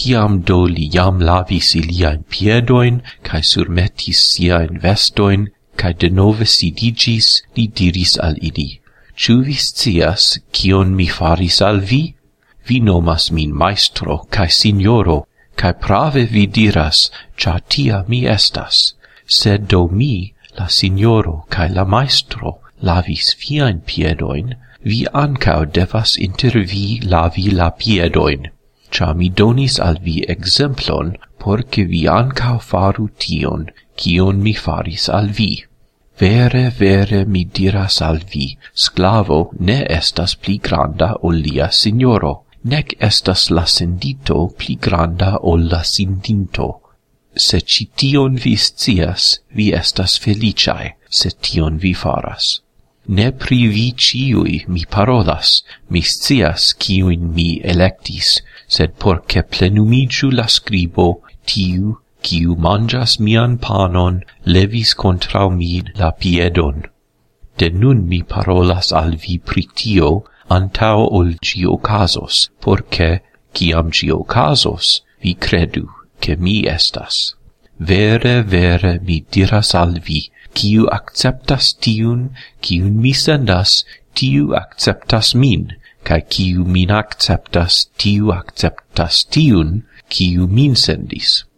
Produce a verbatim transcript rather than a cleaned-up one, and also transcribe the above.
Kiam do li jam lavis iliain piedoin, cae surmetis siain vestoin, cae denove sidigis, li diris al ili, Ciu vi scias, kion mi faris al vi? Vi nomas min maestro cae signoro, cae prave vi diras, cia tia mi estas. Sed do mi, la signoro cae la maestro, lavis viain piedoin, vi ancao devas inter vi lavi la piedoin, cia mi donis al vi exemplon, porce vi ancao faru tion, kion mi faris al vi. Vere, vere mi diras al vi, sclavo ne estas pli granda ol lia signoro, nec estas la sendito pli granda ol la sindinto. Se ci tion vi scias, vi estas feliciae, se tion vi faras. Ne pri vi ciui mi parolas, mi scias ciuin mi electis, sed porce plenumigiu la scribo, tiu, ciu mangias mian panon, levis contra mi la piedon. De nun mi parolas al vi pri tio, antao ol ci ocasos, porce, ciam ci ocasos, vi credu, che mi estas. Vere, vere mi diras al vi, ciu acceptas tiun, ciun mi sendas, tiu acceptas min, cae ciu min acceptas, tiu acceptas tiun, ciu min sendis.